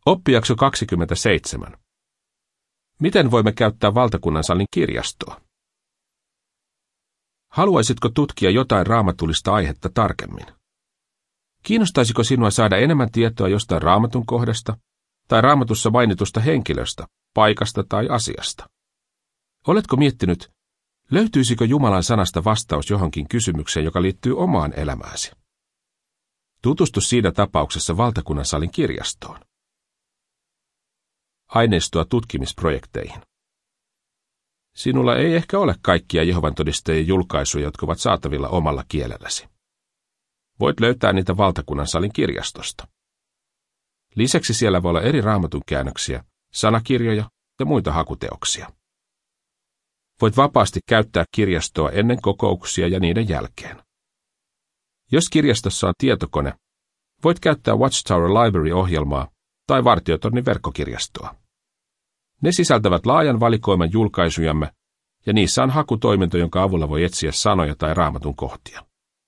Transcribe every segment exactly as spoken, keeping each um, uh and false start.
Oppijakso kaksikymmentäseitsemän. Miten voimme käyttää valtakunnansalin kirjastoa? Haluaisitko tutkia jotain raamatullista aihetta tarkemmin? Kiinnostaisiko sinua saada enemmän tietoa jostain raamatun kohdasta tai raamatussa mainitusta henkilöstä, paikasta tai asiasta? Oletko miettinyt, löytyisikö Jumalan sanasta vastaus johonkin kysymykseen, joka liittyy omaan elämääsi? Tutustu siinä tapauksessa valtakunnansalin kirjastoon. Aineistoa tutkimisprojekteihin. Sinulla ei ehkä ole kaikkia Jehovan todistajien julkaisuja, jotka ovat saatavilla omalla kielelläsi. Voit löytää niitä valtakunnansalin kirjastosta. Lisäksi siellä voi olla eri raamatun käännöksiä, sanakirjoja ja muita hakuteoksia. Voit vapaasti käyttää kirjastoa ennen kokouksia ja niiden jälkeen. Jos kirjastossa on tietokone, voit käyttää Watchtower Library-ohjelmaa tai Vartiotornin verkkokirjastoa. Ne sisältävät laajan valikoiman julkaisujamme, ja niissä on hakutoiminto, jonka avulla voi etsiä sanoja tai raamatun kohtia.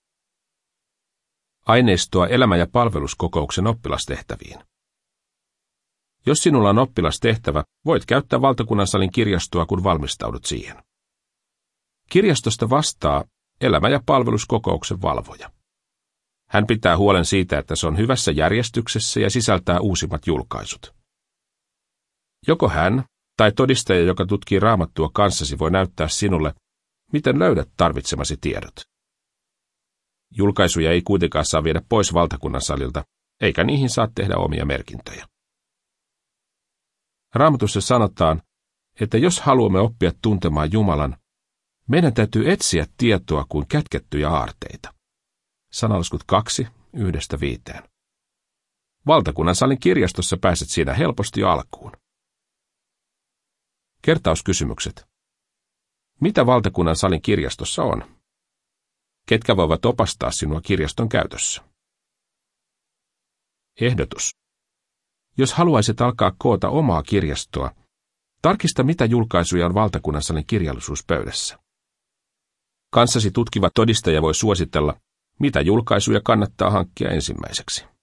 Aineistoa elämä- ja palveluskokouksen oppilastehtäviin. Jos sinulla on oppilastehtävä, voit käyttää valtakunnansalin kirjastoa, kun valmistaudut siihen. Kirjastosta vastaa elämä- ja palveluskokouksen valvoja. Hän pitää huolen siitä, että se on hyvässä järjestyksessä ja sisältää uusimmat julkaisut. Joko hän tai todistaja, joka tutkii raamattua kanssasi, voi näyttää sinulle, miten löydät tarvitsemasi tiedot. Julkaisuja ei kuitenkaan saa viedä pois valtakunnansalilta, eikä niihin saa tehdä omia merkintöjä. Raamatussa sanotaan, että jos haluamme oppia tuntemaan Jumalan, meidän täytyy etsiä tietoa kuin kätkettyjä aarteita. Sanalaskut kaksi, yhdestä viiteen. Valtakunnansalin kirjastossa pääset siinä helposti alkuun. Kertauskysymykset. Mitä valtakunnansalin kirjastossa on? Ketkä voivat opastaa sinua kirjaston käytössä? Ehdotus. Jos haluaisit alkaa koota omaa kirjastoa, tarkista mitä julkaisuja on valtakunnansalin kirjallisuuspöydässä. Kanssasi tutkiva todistaja voi suositella, mitä julkaisuja kannattaa hankkia ensimmäiseksi.